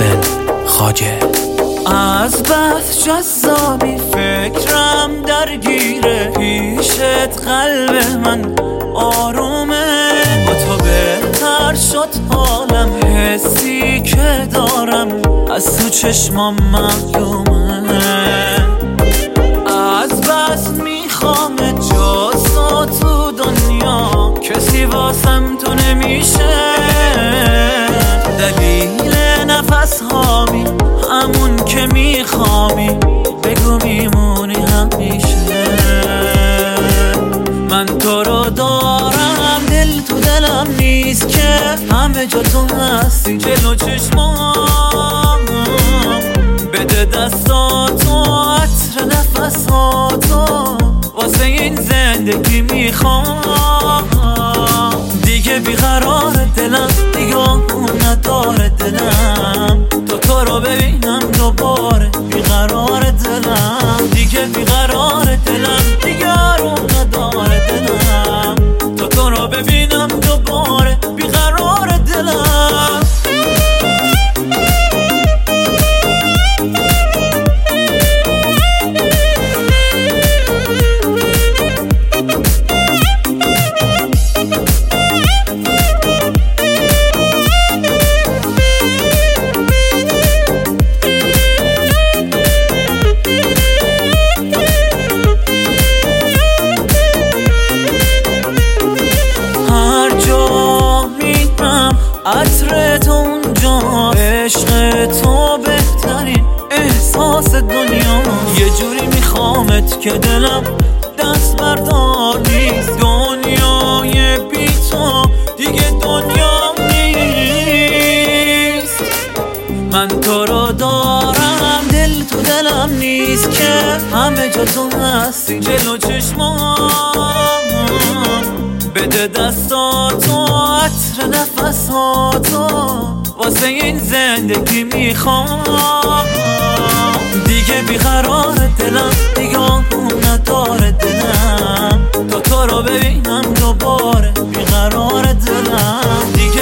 محسن خواجه. از بس جذابی فکرم درگیره، پیشت قلب من آرومه، با تو بهتر شد حالم، حسی که دارم از تو چشمام معلومه. از بس میخوام جز تو دنیا کسی واسم تو نمیشه، دلیل نفس هامی همون که میخوامی، بگو میمونی همیشه. من تو رو دارم، دل تو دلم نیست که همه جا تو هستی جلو چشمام، بده دستاتو عطر نفساتو واسه این زندگی میخوام. دیگه بیقرار دلم، نگاه نداره دلم، تو رو ببینم دوباره. بیقرار دلم دیگه، بیقرار دلم، نگاه نداره دلم، تو رو ببینم دوباره. بیقرار دلم. عطر تو اونجا، عشق تو بهترین احساس دنیا. یه جوری میخوامت که دلم دست بردار نیست، دنیای بی تو دیگه دنیا نیست. من تو رو دارم، دل تو دلم نیست که همه جا تو هستی جلو چشمام، بده دستاتو عطر نفساتو واسه این زندگی میخوام. دیگه بیقرار دلم، نگاه نداره دلم، تو رو ببینم دوباره. بیقرار دلم دیگه،